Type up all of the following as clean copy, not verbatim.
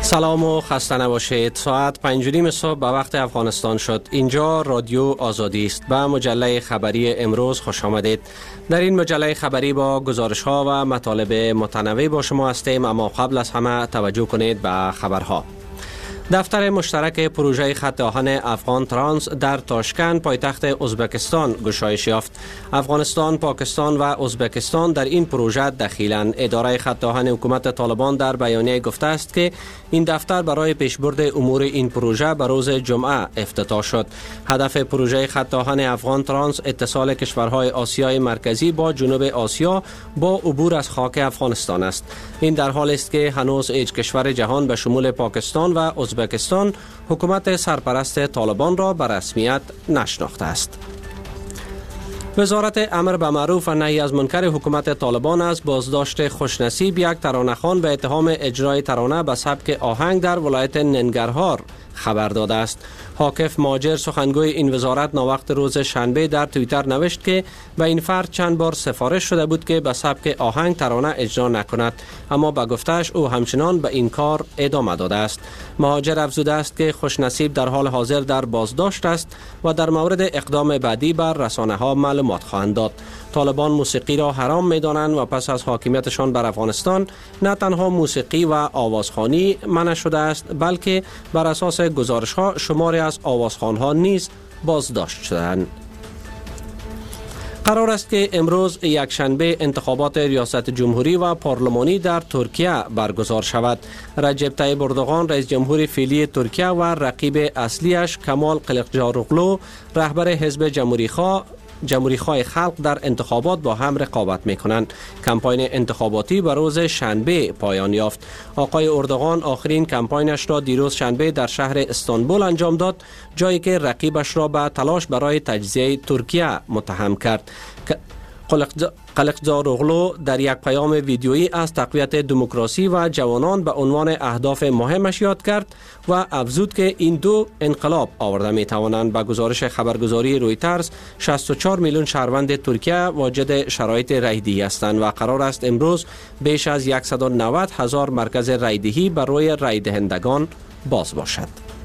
سلام و خسته نباشید. ساعت 5:30 صبح به وقت افغانستان شد. اینجا رادیو آزادی است. به مجله خبری امروز خوش آمدید. در این مجله خبری با گزارش ها و مطالب متنوع با شما هستیم، اما قبل از همه توجه کنید به خبرها. دفتر مشترک پروژه خط آهن افغان ترانس در تاشکند پایتخت ازبکستان گشایش یافت. افغانستان، پاکستان و ازبکستان در این پروژه دخیلند. اداره خط آهن حکومت طالبان در بیانیه گفته است که این دفتر برای پیشبرد امور این پروژه به روز جمعه افتتاح شد. هدف پروژه خط آهن افغان ترانس اتصال کشورهای آسیای مرکزی با جنوب آسیا با عبور از خاک افغانستان است. این در حالی است که هنوز هیچ کشور جهان به شمول پاکستان و ازبکستان حکومت سرپرست طالبان را به رسمیت نشناخته است. وزارت امر به معروف و نهی از منکر حکومت طالبان از بازداشت خوشنصیب یک ترانه‌خوان به اتهام اجرای ترانه به سبک آهنگ در ولایت ننگرهار خبر داده است. حاکف ماجر سخنگوی این وزارت ناوقت روز شنبه در توییتر نوشت که به این فرد چند بار سفارش شده بود که به سبک آهنگ ترانه اجرا نکند، اما به گفته‌اش او همچنان به این کار ادامه داده است. مهاجر افزوده است که خوشنصیب در حال حاضر در بازداشت است و در مورد اقدام بعدی بر رسانه‌ها معلومات خواهند داد. طالبان موسیقی را حرام می‌دانند و پس از حاکمیتشان بر افغانستان نه تنها موسیقی و آوازخوانی منع شده است، بلکه بر اساس گزارش‌ها شماری از آوازخوان‌ها نیز بازداشت شدند. قرار است که امروز یکشنبه انتخابات ریاست جمهوری و پارلمانی در ترکیه برگزار شود. رجب طیب اردوغان رئیس جمهور فعلی ترکیه و رقیب اصلیش کمال کلیچداروغلو رهبر حزب جمهوریخواه خلق در انتخابات با هم رقابت می‌کنند. کمپاین انتخاباتی به روز شنبه پایان یافت. آقای اردوغان آخرین کمپاینش را دیروز شنبه در شهر استانبول انجام داد، جایی که رقیبش را به تلاش برای تجزیه ترکیه متهم کرد. کلیچداروغلو در یک پیام ویدیویی از تقویت دموکراسی و جوانان به عنوان اهداف مهمش یاد کرد و افزود که این دو انقلاب آورده می توانند. به گزارش خبرگزاری رویترز 64 میلیون شهروند ترکیه واجد شرایط رایدهی هستند و قرار است امروز بیش از 190,000 مرکز رایدهی برای رای دهندگان باز باشد.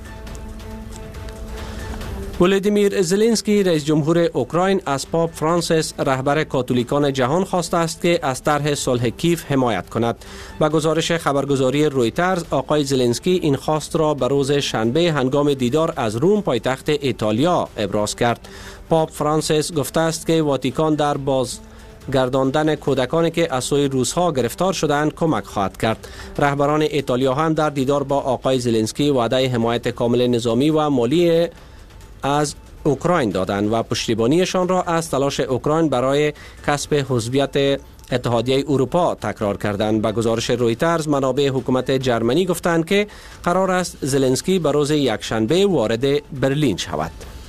ولادیمیر زلنسکی رئیس جمهور اوکراین از پاپ فرانسیس رهبر کاتولیکان جهان خواسته است که از طرح صلح کیف حمایت کند. با گزارش خبرگزاری رویترز آقای زلنسکی این خواست را به روز شنبه هنگام دیدار از روم پایتخت ایتالیا ابراز کرد. پاپ فرانسیس گفته است که واتیکان در گرداندن کودکانی که از سوی روس‌ها گرفتار شدند کمک خواهد کرد. رهبران ایتالیا هم در دیدار با آقای زلنسکی وعده حمایت کامل نظامی و مالی از اوکراین دادند و پشتیبانیشان را از تلاش اوکراین برای کسب عضویت اتحادیه اروپا تکرار کردند. به گزارش رویترز منابع حکومت جرمنی گفتند که قرار است زلنسکی به روز یکشنبه وارد برلین شود.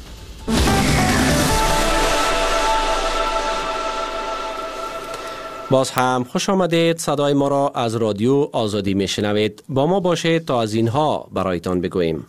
باز هم خوش آمدید. صدای ما را از رادیو آزادی میشنوید. با ما باشید تا از اینها برایتان بگوییم.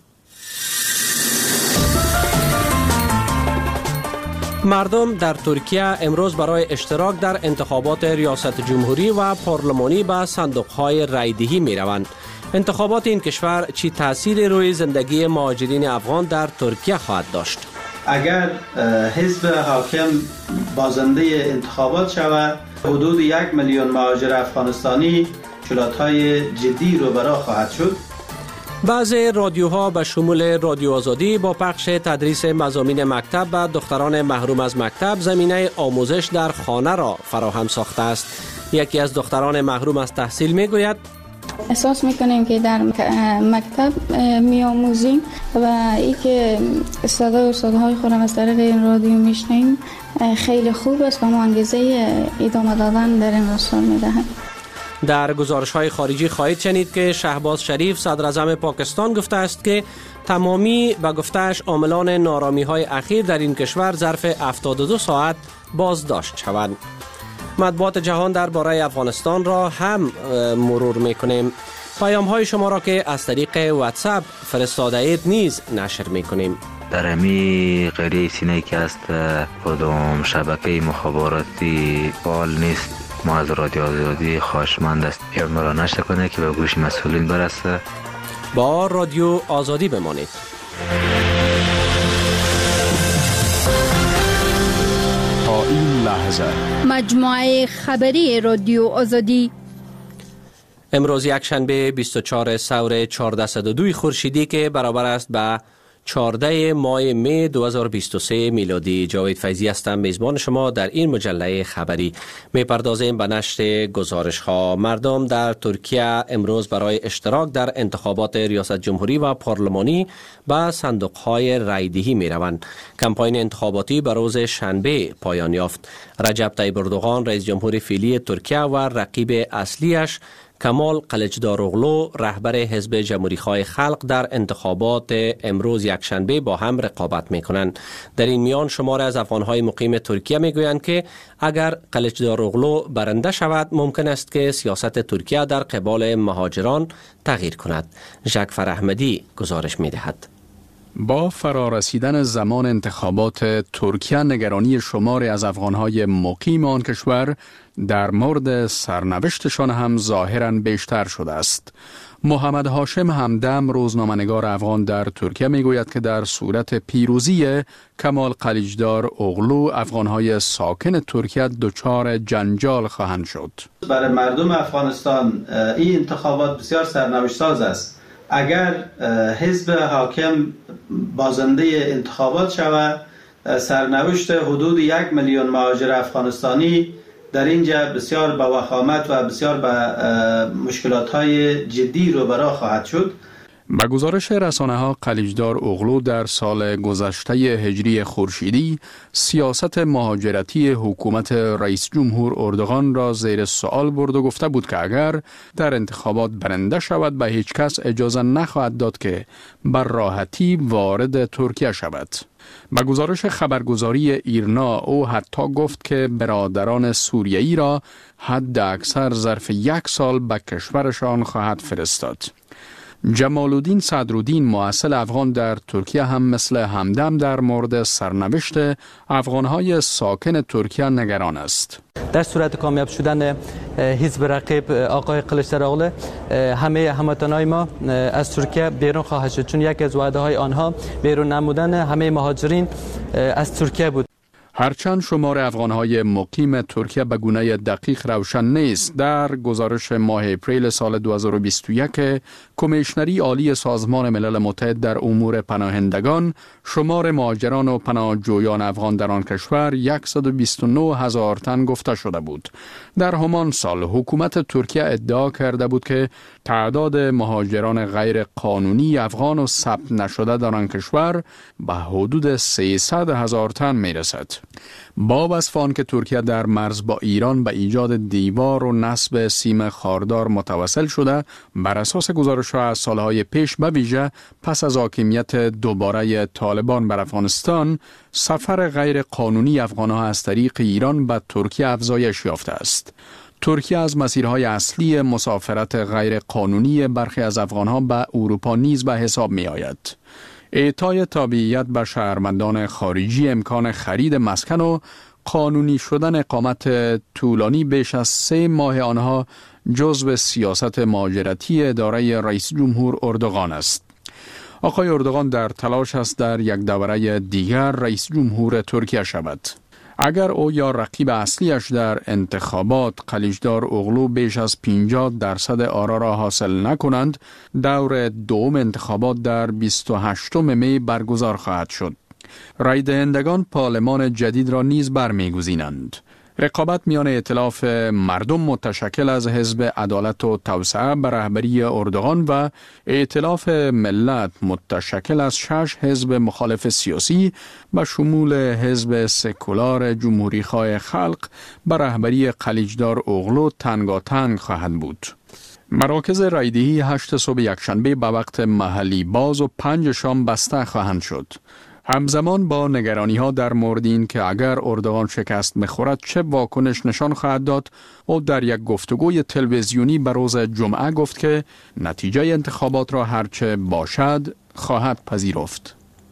مردم در ترکیه امروز برای اشتراک در انتخابات ریاست جمهوری و پارلمانی به صندوق‌های رایدهی می‌روند. انتخابات این کشور چی تأثیری روی زندگی مهاجرین افغان در ترکیه خواهد داشت؟ اگر حزب حاکم بازنده انتخابات شود، حدود 1 میلیون مهاجر افغانستانی مشکلات‌های جدی روبرو خواهد شد. بعضی رادیوها به شمول رادیو آزادی با پخش تدریس مضامین مکتب و دختران محروم از مکتب زمینه آموزش در خانه را فراهم ساخته است. یکی از دختران محروم از تحصیل میگوید احساس میکنیم که در مکتب میآموزیم و ای که صدای استادهای خودم از طریق این رادیو میشنیم خیلی خوب است و ما انگیزه ادامه دادن در این رسال میدهند. در گزارش‌های خارجی خواهید شنید که شهباز شریف صدراعظم پاکستان گفته است که تمامی به گفته‌اش عاملان نارامی‌های اخیر در این کشور ظرف 72 ساعت بازداشت شوند. مطبوعات جهان درباره افغانستان را هم مرور می‌کنیم. پیام‌های شما را که از طریق واتساپ فرستاده اید نیز نشر می‌کنیم. در امی قریه سینه که است کدام شبکه مخابراتی فعال نیست، ما از رادیو آزادی خواهشمند است اعلام را نشر کنه که به گوش مسئولین برسه. با رادیو آزادی بمانید. تا این لحظه مجموعه خبری رادیو آزادی. امروز یکشنبه 24 سور 1402 خورشیدی که برابر است به 14 ماه می 2023 میلادی. جاوید فیضی هستم، میزبان شما در این مجله خبری. میپردازیم به نشر گزارش ها. مردم در ترکیه امروز برای اشتراک در انتخابات ریاست جمهوری و پارلمانی به صندوق های رایدهی می روند. کمپاین انتخاباتی به روز شنبه پایان یافت. رجب طیب اردوغان رئیس جمهور فعلی ترکیه و رقیب اصلیش کمال قلجداروغلو رهبر حزب جمهوریخواه خلق در انتخابات امروز یکشنبه با هم رقابت می‌کنند. در این میان شمار از افغان‌های مقیم ترکیه می‌گویند که اگر قلجداروغلو برنده شود ممکن است که سیاست ترکیه در قبال مهاجران تغییر کند. جعفر احمدی گزارش می‌دهد. با فرارسیدن زمان انتخابات ترکیه، نگرانی شماری از افغان‌های مقیم آن کشور در مورد سرنوشتشان هم ظاهراً بیشتر شده است. محمد هاشم همدم، روزنامه‌نگار افغان در ترکیه، میگوید که در صورت پیروزی کمال قلیجداروغلو، افغان‌های ساکن ترکیه دچار جنجال خواهند شد. برای مردم افغانستان این انتخابات بسیار سرنوشت ساز است. اگر حزب حاکم بازنده انتخابات شود، سرنوشت حدود 1 میلیون مهاجر افغانستانی در اینجا بسیار با وخامت و بسیار با مشکلات‌های جدی روبرو خواهد شد. به گزارش رسانه‌ها، قلیجداروغلو در سال گذشته هجری خورشیدی سیاست مهاجرتی حکومت رئیس جمهور اردوغان را زیر سوال برد و گفته بود که اگر در انتخابات برنده شود به هیچ کس اجازه نخواهد داد که بر راحتی وارد ترکیه شود. به گزارش خبرگزاری ایرنا، او حتی گفت که برادران سوریایی را حد اکثر ظرف 1 سال به کشورشان خواهد فرستاد. جمال الدین صدرالدین، مؤصل افغان در ترکیه، هم مثل همدم در مورد سرنوشت افغانهای ساکن ترکیه نگران است. در صورت کامیاب شدن حزب رقیب آقای قلیجداروغلو، همه هموطنان ما از ترکیه بیرون خواهد شد، چون یکی از وعده های آنها بیرون نمودن همه مهاجرین از ترکیه بود. هرچند شمار افغانهای مقیم ترکیه به گونه دقیق روشن نیست، در گزارش ماه اپریل سال 2021 کمیشنری عالی سازمان ملل متحد در امور پناهندگان، شمار مهاجران و پناهجویان افغان در آن کشور 129,000 تن گفته شده بود. در همان سال حکومت ترکیه ادعا کرده بود که تعداد مهاجران غیر قانونی افغان و ثبت نشده در آن کشور به حدود 300,000 تن میرسد. با وصف آن که ترکیه در مرز با ایران به ایجاد دیوار و نصب سیم خاردار متوسل شده، بر اساس گزارش‌ها از سالهای پیش به ویژه پس از حاکمیت دوباره طالبان بر افغانستان، سفر غیر قانونی افغان‌ها از طریق ایران به ترکیه افزایش یافته است. ترکیه از مسیرهای اصلی مسافرت غیر قانونی برخی از افغان‌ها به اروپا نیز به حساب می آید. اعطای تابعیت به شهروندان خارجی، امکان خرید مسکن و قانونی شدن اقامت طولانی بیش از 3 ماه آنها جزو سیاست مهاجرتی اداره رئیس جمهور اردوغان است. آقای اردوغان در تلاش است در یک دوره دیگر رئیس جمهور ترکیه شود. اگر او یا رقیب اصلیش در انتخابات قلیجداروغلو بیش از 50% آرا را حاصل نکنند، دور دوم انتخابات در 28 می برگزار خواهد شد. رای دهندگان پارلمان جدید را نیز برمیگزینند. رقابت میان ائتلاف مردم متشکل از حزب عدالت و توسعه به رهبری اردوغان و ائتلاف ملت متشکل از 6 حزب مخالف سیاسی به شمول حزب سکولار جمهوریخواه خلق به رهبری قلیجداروغلو تنگاتنگ خواهد بود. مراکز رایدهی 8 صبح یکشنبه به وقت محلی باز و 5 شام بسته خواهند شد. همزمان با نگرانی‌ها در مورد این که اگر اردوغان شکست بخورد چه واکنش نشان خواهد داد، او در یک گفتگوی تلویزیونی به روز جمعه گفت که نتیجه انتخابات را هرچه باشد خواهد پذیرفت.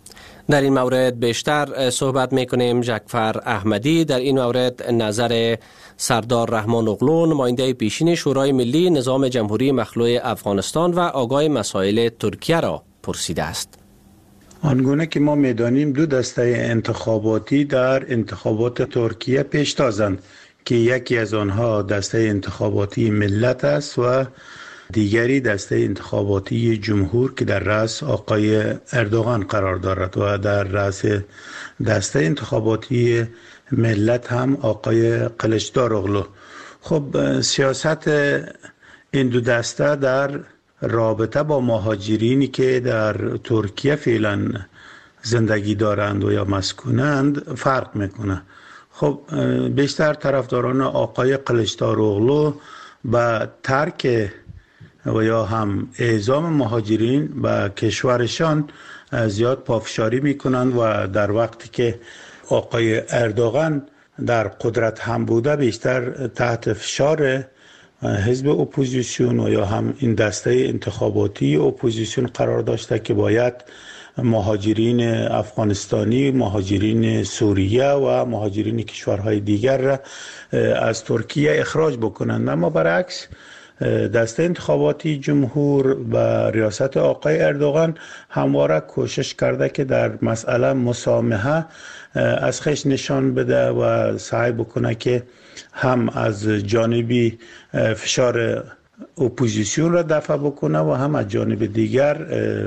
در این مورد بیشتر صحبت میکنیم. جعفر احمدی در این مورد نظر سردار رحمان اغلو، نماینده پیشین شورای ملی نظام جمهوری مخلوع افغانستان و آگاه مسائل ترکیه را پرسیده است. آنگونه که ما میدانیم دو دسته انتخاباتی در انتخابات ترکیه پیش تازند که یکی از آنها دسته انتخاباتی ملت است و دیگری دسته انتخاباتی جمهور که در رأس آقای اردوغان قرار دارد و در رأس دسته انتخاباتی ملت هم آقای قلچدار اغلو. خب سیاست این دو دسته در رابطه با مهاجرینی که در ترکیه فعلا زندگی دارند و یا مسکونند فرق میکنه. خب بیشتر طرفداران آقای قلچدار اغلو با ترک و یا هم اعزام مهاجرین به کشورشان زیاد پافشاری میکنند و در وقتی که آقای اردوغان در قدرت هم بوده بیشتر تحت فشار حزب اپوزیسیون و یا هم این دسته انتخاباتی اپوزیسیون قرار داشته که باید مهاجرین افغانستانی، مهاجرین سوریه و مهاجرین کشورهای دیگر را از ترکیه اخراج بکنند. اما برعکس دسته انتخاباتی جمهور و ریاست آقای اردوغان همواره کوشش کرده که در مسئله مسامحه از خش نشان بده و سعی بکنه که هم از جانبی فشار اپوزیسیون را دفع بکنه و هم از جانب دیگر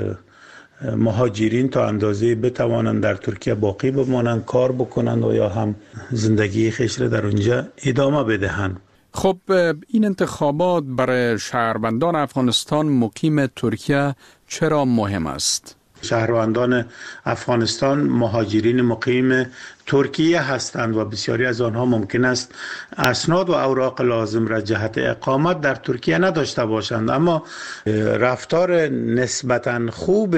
مهاجرین تا اندازه بتوانند در ترکیه باقی بمانند، کار بکنند و یا هم زندگی خیش را در اونجا ادامه بدهند. خب این انتخابات برای شهروندان افغانستان مقیم ترکیه چرا مهم است؟ شهروندان افغانستان مهاجرین مقیم ترکیه هستند و بسیاری از آنها ممکن است اسناد و اوراق لازم را جهت اقامت در ترکیه نداشته باشند، اما رفتار نسبتاً خوب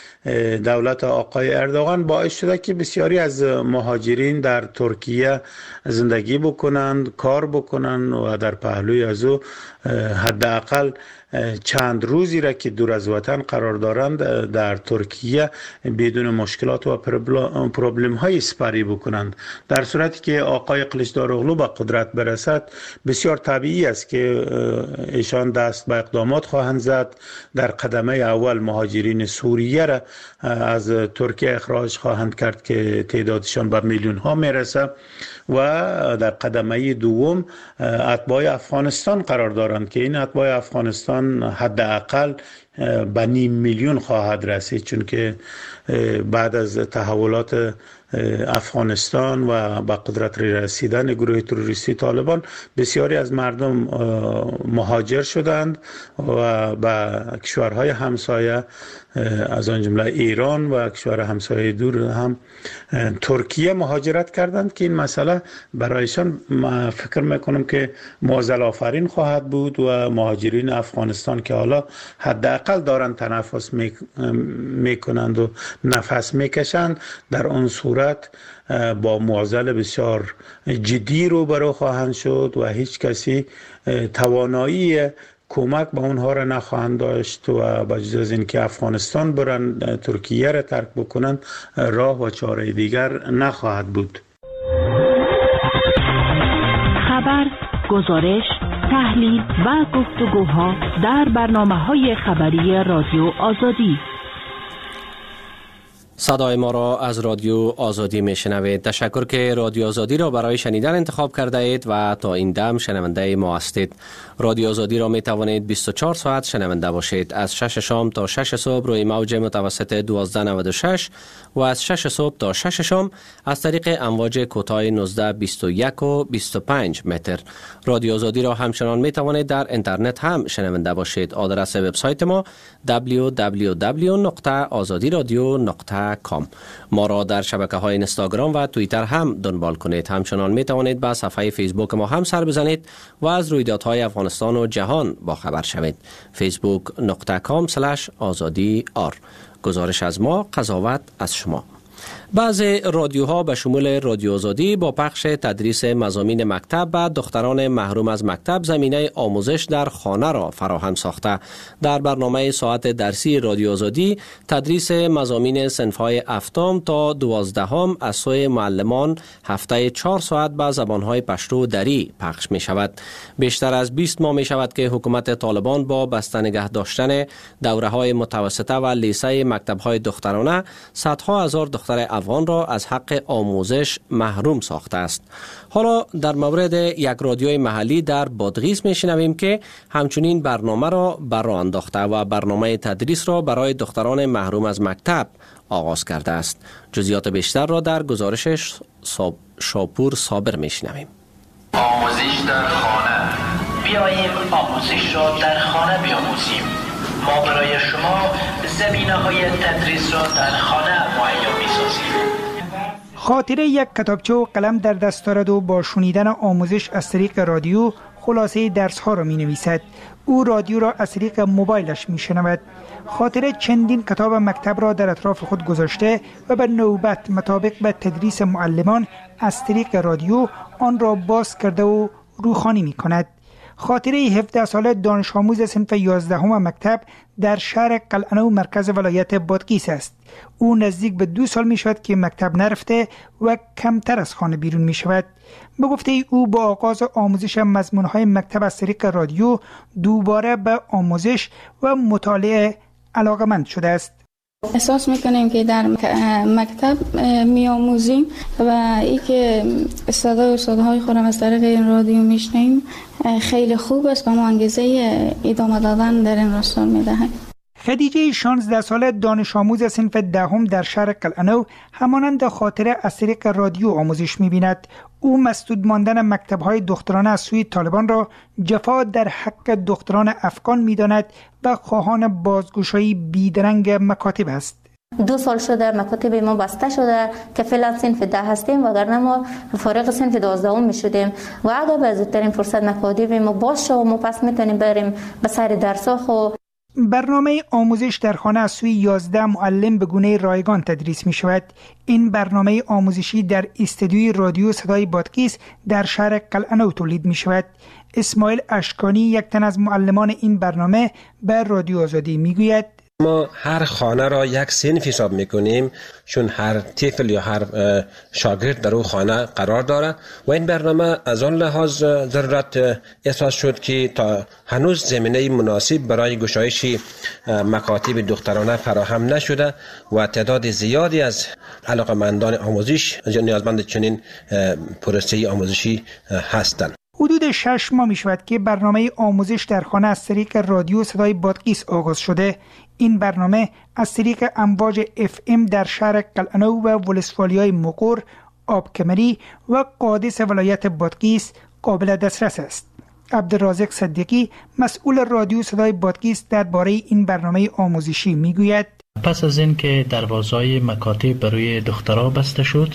دولت آقای اردوغان باعث شده که بسیاری از مهاجرین در ترکیه زندگی بکنند، کار بکنند و در پهلوی از او حداقل چند روزی را که دور از وطن قرار دارند در ترکیه بدون مشکلات و پروبلم های سپری بکنند. در صورتی که آقای قلچدار اغلو به قدرت برسد بسیار طبیعی است که ایشان دست به اقدامات خواهند زد. در قدمه اول مهاجرین سوریه را از ترکیه اخراج خواهند کرد که تعدادشان به میلیون ها میرسه و در قدمه دوم اتباع افغانستان قرار دارند که این اتباع افغانستان حداقل به 500,000 خواهد رسید، چون که بعد از تحولات افغانستان و به قدرت رسیدن گروه تروریستی طالبان بسیاری از مردم مهاجر شدند و به کشورهای همسایه از آن جمله ایران و کشور همسایه دور هم ترکیه مهاجرت کردند که این مسئله برایشان فکر میکنم که معضل آفرین خواهد بود و مهاجرین افغانستان که حالا حداقل دارند تنفس میکنند و نفس میکشند در اون صورت با معضل بسیار جدی روبرو خواهند شد و هیچ کسی توانایی کمک به اونها را نخواهند داشت و بجز از این که افغانستان برن ترکیه را ترک بکنند راه و چاره دیگر نخواهد بود. خبر، گزارش، تحلیل و گفتگوها در برنامه‌های خبری رادیو آزادی. صدای ما را از رادیو آزادی میشنوید. تشکر که رادیو آزادی را برای شنیدن انتخاب کرده اید و تا این دم شنونده ما هستید. رادیو آزادی را می توانید 24 ساعت شنونده باشید. از 6 شام تا 6 صبح روی موج متوسط 1296 و از 6 صبح تا 6 شام از طریق امواج کوتاه 19، 21 و 25 متر. رادیو آزادی را همچنان می توانید در اینترنت هم شنونده باشید. آدرس وبسایت ما www.azadiradio.com. ما را در شبکه‌های اینستاگرام و توییتر هم دنبال کنید. همچنان می توانید به صفحه فیسبوک ما هم سر بزنید و از رویدادهای افغانستان و جهان با خبر شوید. facebook.com/azadi_r. گزارش از ما، قضاوت از شما. بعضی رادیوها به شمول رادیو آزادی با پخش تدریس مضامین مکتب و دختران محروم از مکتب زمینه آموزش در خانه را فراهم ساخته. در برنامه ساعت درسی رادیو آزادی تدریس مضامین صنف‌های هفتم تا 12 از سوی معلمان هفته 4 ساعت به زبان‌های پشتو و دری پخش می شود. بیشتر از 20 ماه می شود که حکومت طالبان با بسته نگه داشتن دوره‌های متوسطه و لیسه مکتب‌های دخترانه صدها هزار دختر افغان را از حق آموزش محروم ساخته است. حالا در مورد یک رادیوی محلی در بادغیس میشنویم که همچنین برنامه را برراه انداخته و برنامه تدریس را برای دختران محروم از مکتب آغاز کرده است. جزئیات بیشتر را در گزارش شاپور صابر میشنویم. آموزش در خانه. بیاییم آموزش را در خانه بیاموزیم. ما برای شما زمینه‌های تدریس را در خانه مهیا می‌سازیم. خاطره یک کتابچه و قلم در دست دارد و با شنیدن آموزش از طریق رادیو خلاصه درس‌ها را می‌نویسد. او رادیو را از طریق موبایلش می‌شنود. خاطره چندین کتاب مکتب را در اطراف خود گذاشته و به نوبت مطابق به تدریس معلمان از طریق رادیو آن را باز کرده و روخوانی می‌کند. خاطره 17 ساله دانش آموز صنف 11 مکتب در شهر قلعه‌نو مرکز ولایت بادغیس است. او نزدیک به 2 سال می شود که مکتب نرفته و کمتر از خانه بیرون می شود. به گفته او با آغاز آموزش مضمون‌های مکتب از طریق رادیو دوباره به آموزش و مطالعه علاقه‌مند شده است. احساس میکنیم که در مکتب میآموزیم و ای که صدای استادهای خودم از طریق این رادیو میشنیم خیلی خوب است و ما انگیزه ادامه دادن در این راستا میدهیم. خدیجه 16 ساله دانش آموز صنف 10 در شهر قلعه‌نو همانند خاطره از طریق رادیو آموزش می‌بیند. او مسدود ماندن مکتب‌های دخترانه از سوی طالبان را جفا در حق دختران افغان می‌داند و خواهان بازگشایی بیدرنگ مکاتب است. 2 سال شده مکاتب ما بسته شده که فعلا صنف 10 هستیم وگرنه ما فارغ صنف 12 می شدیم و اگر به زودترین فرصت مکاتب ما باز شد ما پس میتونیم بریم به سر درس‌ها. خو برنامه آموزش در خانه از سوی 11 معلم به گونه رایگان تدریس می شود. این برنامه آموزشی در استودیوی رادیو صدای بادغیس در شهر قلعه‌نو تولید می شود. اسماعیل اشکانی یک تن از معلمان این برنامه به رادیو آزادی می گوید ما هر خانه را یک صنف حساب میکنیم چون هر طفل یا هر شاگرد در او خانه قرار داره و این برنامه از آن لحاظ ضرورت احساس شد که تا هنوز زمینه مناسب برای گشایش مکاتب دخترانه فراهم نشده و تعداد زیادی از علاقمندان آموزش نیازمند چنین پروسه آموزشی هستند. حدود 6 ماه می شود که برنامه آموزش در خانه از طریق رادیو صدای بادغیس آغاز شده. این برنامه از طریق امواج FM در شهر قلعه‌نو و ولسوالیای مقر، آبکمری و قادس ولایت بادغیس قابل دسترس است. عبدالرازق صدیقی مسئول رادیو صدای بادغیس درباره این برنامه آموزشی میگوید پس از این که دروازه‌های مکاتب برای دخترها بسته شد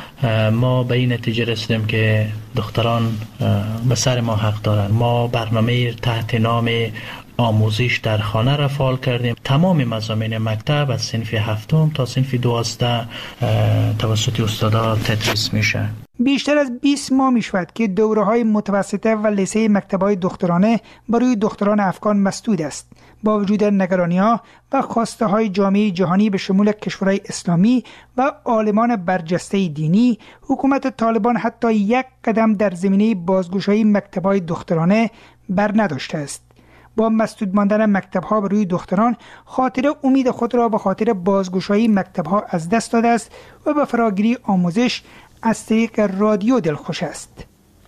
ما به این نتیجه رسیدیم که دختران به سر ما حق دارند. ما برنامه تحت نام آموزش در خانه را فعال کردیم. تمام مضامین مکتب از صنف 7 تا صنف 12 توسط استادا تدریس میشه. بیشتر از 20 ماه می شود که دوره‌های متوسطه و لیسه مکتب‌های دخترانه برای دختران افغان مسدود است. با وجود نگرانی‌ها و خواسته‌های جامعه جهانی به شمول کشورهای اسلامی و عالمان برجسته دینی، حکومت طالبان حتی یک قدم در زمینه بازگشایی مکتب‌های دخترانه بر نداشته است. با مسدود ماندن مکتب‌ها برای دختران، خاطر امید خود را به خاطر بازگشایی مکتب‌ها از دست داده است و به فراگیری آموزش از طریق رادیو دلخوش است.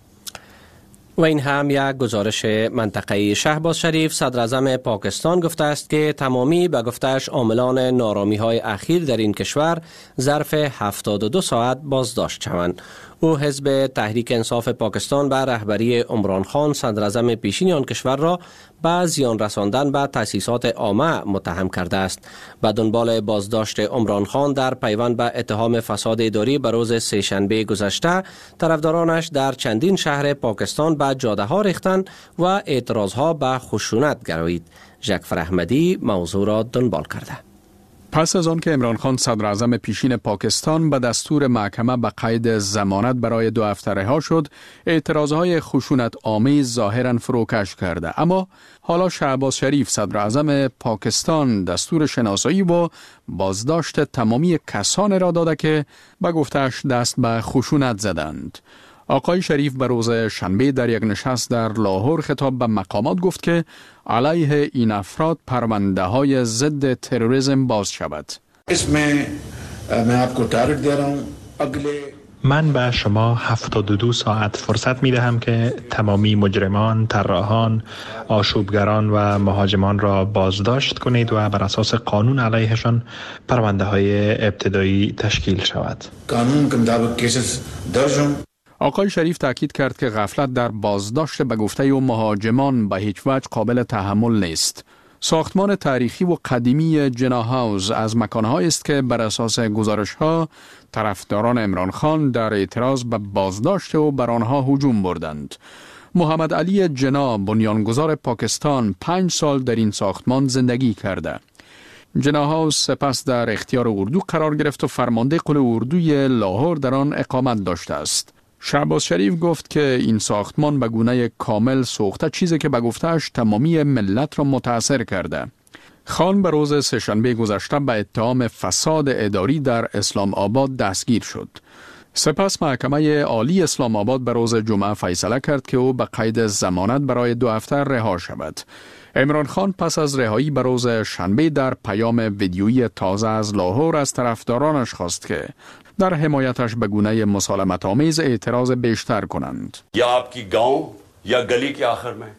و این هم یک گزارش منطقه‌ای. شهباز شریف صدر اعظم پاکستان گفته است که تمامی به گفتش عاملان نارامی‌های اخیر در این کشور ظرف 72 ساعت بازداشت شوند. او حزب تحریک انصاف پاکستان به رهبری عمران خان صدر اعظم پیشین آن کشور را به زیان رساندن به تأسیسات عامه متهم کرده است. به دنبال بازداشت عمران خان در پیوند به اتهام فساد اداری به روز سه‌شنبه گذشته، طرفدارانش در چندین شهر پاکستان به جاده ها ریختند و اعتراض ها به خشونت گرایید. ژکفر احمدی موضوع را دنبال کرده. پس از آن که عمران خان صدر اعظم پیشین پاکستان به دستور محکمه به قید ضمانت برای 2 هفته رها شد، اعتراضهای خشونت آمیز ظاهراً فروکش کرده. اما حالا شهباز شریف صدر اعظم پاکستان دستور شناسایی و بازداشت تمامی کسان را داده که به گفته‌اش دست به خشونت زدند. آقای شریف به روز شنبه در یک نشست در لاهور خطاب به مقامات گفت که علیه این افراد پرونده های ضد تروریسم باز شود. من به شما 72 ساعت فرصت می دهم که تمامی مجرمان، طراحان، آشوبگران و مهاجمان را بازداشت کنید و بر اساس قانون علیهشان پرونده های ابتدایی تشکیل شود. آقای شریف تاکید کرد که غفلت در بازداشت به گفته او مهاجمان به هیچ وجه قابل تحمل نیست. ساختمان تاریخی و قدیمی جنا هاوس از مکانهایی است که بر اساس گزارش‌ها طرفداران عمران خان در اعتراض به بازداشت او بر آنها هجوم بردند. محمد علی جنا، بنیانگذار پاکستان، 5 سال در این ساختمان زندگی کرده. جنا هاوس سپس در اختیار اردو قرار گرفت و فرمانده قل اردوی لاهور در آن اقامت داشته است. شهباز شریف گفت که این ساختمان به گونه کامل سوخته، چیزی که به گفته‌اش تمامی ملت را متاثر کرده. خان به روز سه‌شنبه گذشته به اتهام فساد اداری در اسلام آباد دستگیر شد. سپس محکمه عالی اسلام آباد به روز جمعه فیصله کرد که او به قید ضمانت برای 2 هفته رها شود. عمران خان پس از رهایی به روز شنبه در پیام ویدیویی تازه از لاهور از طرفدارانش خواست که در حمایتش به گونه مسالمت آمیز اعتراض بیشتر کنند. یا आपकी गांव یا गली के आखिर में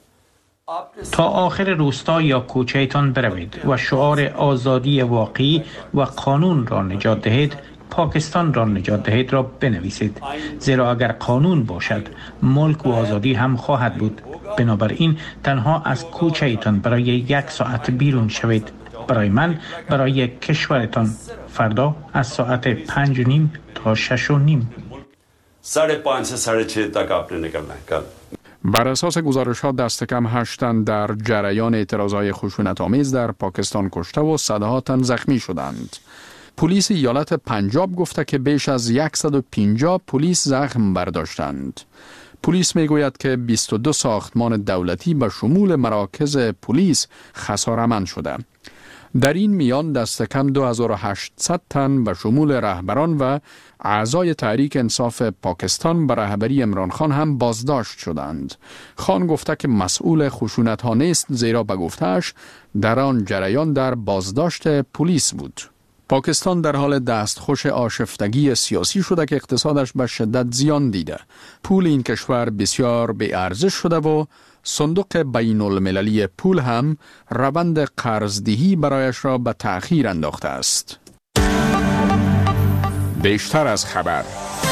تا آخر روستا یا کوچه‌تان بروید و شعار آزادی واقعی و قانون را نجات دهید، پاکستان را نجات دهید را بنویسید. زیرا اگر قانون باشد، ملک و آزادی هم خواهد بود. بنابراین تنها از کوچه‌تان برای 1 ساعت بیرون شوید. برای من، برای کشورتان. فردا از ساعت 5:30 تا 6:30. 5:30 से 6:30 तक आपने निकलना है कल. بر اساس گزارش‌ها دست کم 8 تن در جریان اعتراضهای خشونت‌آمیز در پاکستان کشته و صدها تن زخمی شدند. پلیس ایالت پنجاب گفته که بیش از 150 پلیس زخم برداشتند. پلیس میگوید که 22 ساختمان دولتی به شمول مراکز پلیس خساره‌مند شده. در این میان دست کم 2800 تن به شمول رهبران و اعضای تحریک انصاف پاکستان به رهبری عمران خان هم بازداشت شدند. خان گفته که مسئول خشونت ها نیست، زیرا به گفتهش در آن جریان در بازداشت پلیس بود. پاکستان در حال دستخوش آشفتگی سیاسی شده که اقتصادش به شدت زیان دیده. پول این کشور بسیار بی ارزش شده و صندوق بین المللی پول هم روند قرضدهی برایش را به تأخیر انداخته است. بیشتر از خبر.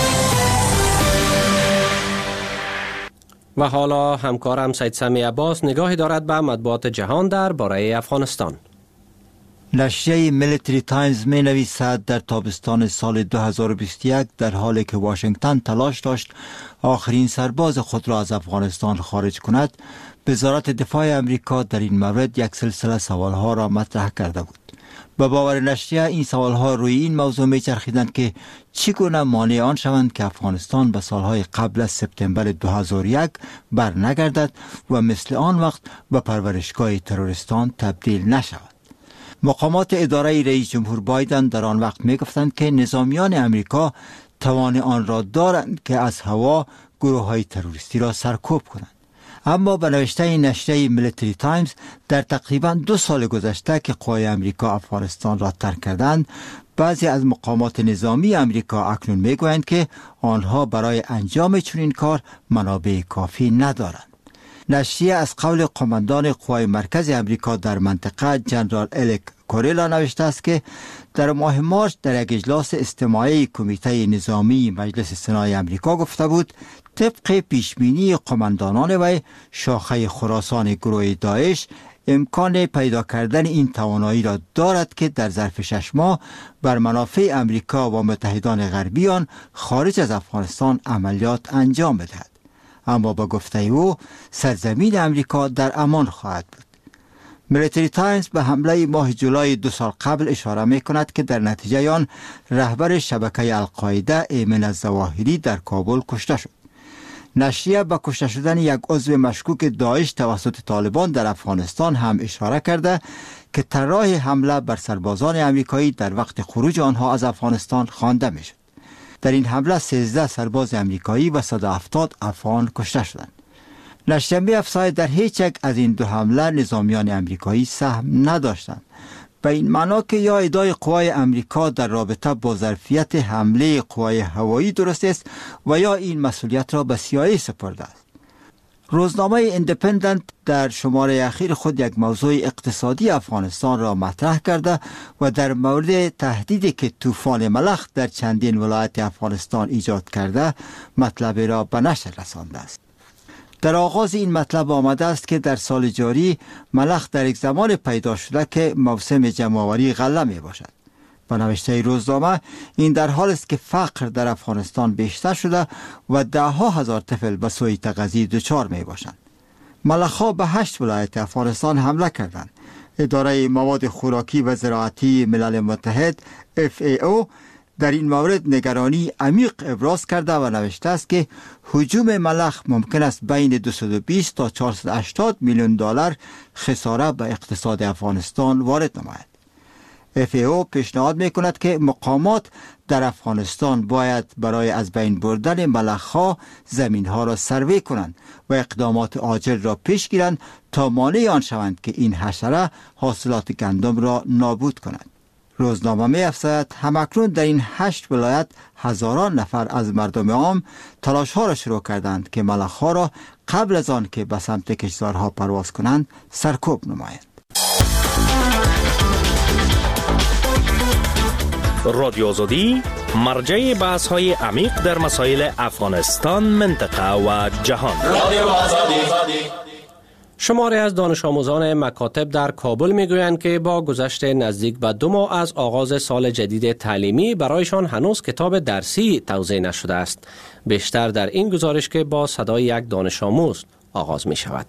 و حالا همکارم سید سمی عباس نگاهی دارد به مطبوعات جهان در باره افغانستان. نشریه میلیتری تایمز می نویسد در تابستان سال 2021 در حالی که واشنگتن تلاش داشت آخرین سرباز خود را از افغانستان خارج کند، وزارت دفاع امریکا در این مورد یک سلسله سوالها را مطرح کرده بود. به باور نشریه این سوالها روی این موضوع می چرخیدند که چگونه مانع آن شوند که افغانستان به سالهای قبل از سپتامبر 2001 بر نگردد و مثل آن وقت به پرورشگاه تروریستان تبدیل نشود. مقامات اداره رئیس جمهور بایدن در آن وقت می گفتند که نظامیان امریکا توان آن را دارند که از هوا گروه های تروریستی را سرکوب کنند. اما به نوشته نشریه میلیتری تایمز در تقریبا 2 سال گذشته که قوای امریکا افغانستان را ترک کردند، بعضی از مقامات نظامی امریکا اکنون می گویند که آنها برای انجام چنین کار منابع کافی ندارند. نشریه از قول قماندان قوای مرکز امریکا در منطقه جنرال الک کوریلا نوشته است که در ماه مارس در یک اجلاس استماعی کمیته نظامی مجلس سنای امریکا گفته بود طبق پیشبینی قماندانان و شاخه خراسان گروه داعش امکان پیدا کردن این توانایی را دارد که در ظرف 6 ماه بر منافع امریکا و متحدان غربی آن خارج از افغانستان عملیات انجام بدهد. اما با گفته او سرزمین امریکا در امان خواهد بود. میلیتری تایمز به حمله ماه جولای 2 سال قبل اشاره می کند که در نتیجه آن رهبر شبکه القاعده ایمن الظواهری در کابل کشته شد. نشریه به کشته شدن یک عضو مشکوک داعش توسط طالبان در افغانستان هم اشاره کرده که طراح حمله بر سربازان امریکایی در وقت خروج آنها از افغانستان خوانده می شد. در این حمله 13 سرباز امریکایی و 170 افغان کشته شدند. نشریه می افزاید در هیچ یک از این دو حمله نظامیان امریکایی سهم نداشتند، به این معنا که یا ادعای قوای امریکا در رابطه با ظرفیت حمله قوای هوایی درست است و یا این مسئولیت را به CIA سپرده است. روزنامه ایندیپندنت در شماره اخیر خود یک موضوع اقتصادی افغانستان را مطرح کرده و در مورد تهدیدی که طوفان ملخ در چندین ولایت افغانستان ایجاد کرده مطلب را به نشر رسانده است. در آغاز این مطلب آمده است که در سال جاری ملخ در یک زمان پیدا شده که موسم جمع‌آوری غله می باشد. با نوشته روزنامه این در حال است که فقر در افغانستان بیشتر شده و 10,000 طفل به سوی تغذیه دچار می باشند. ملخ‌ها به 8 ولایت افغانستان حمله کردند. اداره مواد خوراکی و زراعتی ملل متحد FAO در این مورد نگرانی عمیق ابراز کرده و نوشته است که هجوم ملخ ممکن است بین 220 تا 480 میلیون دلار خساره به اقتصاد افغانستان وارد نماید. FAO پیشنهاد می کند که مقامات در افغانستان باید برای از بین بردن ملخ‌ها زمین‌ها را سروی کنند و اقدامات عاجل را پیش گیرند تا مانع آن شوند که این حشره حاصلات گندم را نابود کند. روزنامه می افزاید همکنون در این 8 ولایت هزاران نفر از مردم عام تلاش ها را شروع کردند که ملخ‌ها را قبل از آن که به سمت کشتزارها پرواز کنند سرکوب نمایند. رادیو آزادی مرجع بحث های عمیق در مسائل افغانستان، منطقه و جهان. رادیو آزادی. شماری از دانش آموزان مکاتب در کابل میگویند که با گذشت نزدیک به 2 ماه از آغاز سال جدید تعلیمی برایشان هنوز کتاب درسی توزیع نشده است. بیشتر در این گزارش که با صدای یک دانش آموز آغاز می شود.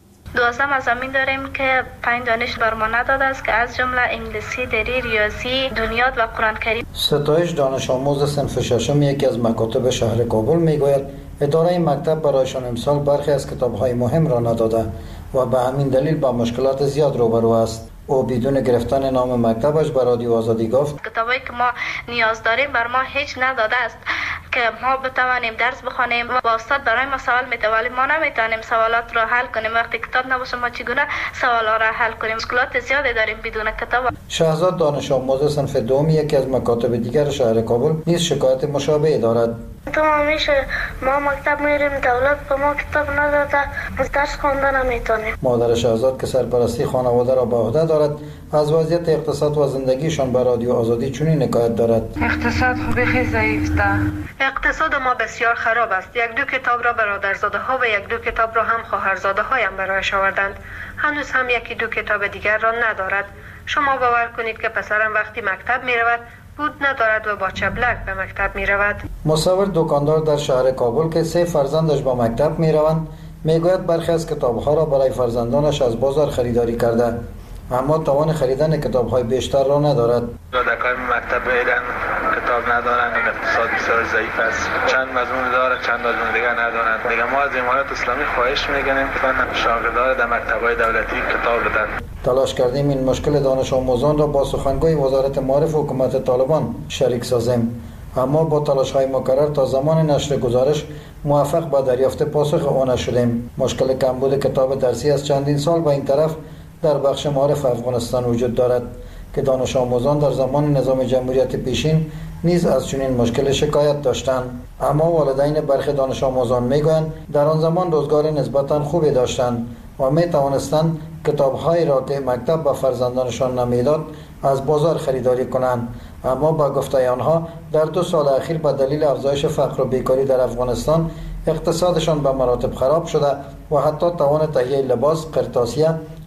12 مضامین داریم که 5 دانش بر ما نداده است که از جمله انگلیسی، دری، ریاضی، دنیات و قرآن کریم. ستایش دانش آموز صنف ششم یکی از مکاتب شهر کابل میگوید اداره مکتب برایشان امسال برخی از کتاب‌های مهم را نداده و به همین دلیل با مشکلات زیاد روبرو است. او بدون گرفتن نام مکتبش به رادیو آزادی گفت کتابایی که ما نیاز داریم بر ما هیچ نداده است که ما بتوانیم درس بخوانیم و استاد برای ما سوال میده ولی ما نمیتونیم سوالات را حل کنیم. وقتی کتاب نباشه ما چگونه سوالا را حل کنیم؟ مشکلات زیادی داریم بدون کتاب. شهزاد دانش آموز صنف دوم یکی از مکاتب دیگر شهر کابل نیز شکایت مشابهی دارد. همیشه ما مکتب میریم دولت به ما کتاب نداده درس خواندن نمیتونیم. مادر شهزاد که سرپرستی خانواده را به عهده دارد از وضعیت اقتصاد و زندگیشان به رادیو آزادی چنین حکایت دارد. اقتصاد خوبی خیلی ضعیف ده. اقتصاد ما بسیار خراب است. 1-2 کتاب را برادرزاده ها و 1-2 کتاب را هم خواهرزاده هایم برایش آوردند. هنوز هم 1-2 کتاب دیگر را ندارد. شما باور کنید که پسرم وقتی مکتب می رود بود ندارد و با چبلک به مکتب می رود. مصور دکاندار در شهر کابل که 3 فرزندش با مکتب می روند میگوید برخی از کتاب‌ها را برای فرزندانش از بازار خریداری کرده اما توان خریدن کتاب‌های بیشتر را ندارد. کودکان مکتب ایران کتاب ندارند، اقتصاد بسیار ضعیف است. چند مضمون دارند، چند مضمون دیگر ندارند. دیگه ما از امارات اسلامی خواهش می‌کنیم که شاگردان در مکتب‌های دولتی کتاب بدن. تلاش کردیم این مشکل دانش آموزان را با سخنگوی وزارت معارف حکومت طالبان شریک سازیم اما با تلاش‌های مکرر تا زمان نشر گزارش موفق به دریافت پاسخ آن نشدیم. مشکل کمبود کتاب درسی از چندین سال به این طرف در بخش معارف افغانستان وجود دارد که دانش آموزان در زمان نظام جمهوریت پیشین نیز از چنین مشکل شکایت داشتند اما والدین برخی دانش آموزان میگویند در آن زمان روزگار نسبتاً خوبی داشتند و می توانستند کتاب‌هایی را که مکتب به فرزندانشان نمیداد از بازار خریداری کنند اما با گفته آنها در 2 سال اخیر به دلیل افزایش فقر و بیکاری در افغانستان اقتصادشان به مراتب خراب شده و حتی توان تهیه لباس، قرطاسیه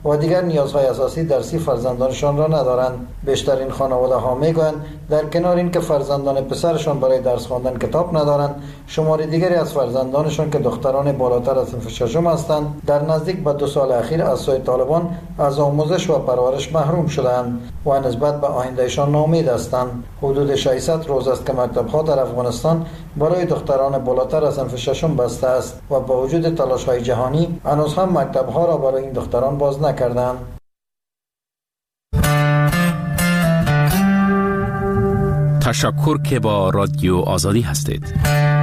و دیگر نیازهای اساسی درسی فرزندانشان را ندارند. بیشترین خانواده ها میگویند در کنار اینکه فرزندان پسرشان برای درس خواندن کتاب ندارند، شمار دیگری از فرزندانشان که دختران بالاتر از صنف ششم هستند در نزدیک به 2 سال اخیر از سوی طالبان از آموزش و پرورش محروم شدند و نسبت به آیندهشان ناامید هستند. حدود 600 روز است که مکتب‌ها در افغانستان برای دختران بالاتر از صنف ششم بسته است و با وجود تلاش‌های جهانی هنوز هم مکتب‌ها را برای این دختران باز نکردند. تشکر که با رادیو آزادی هستید.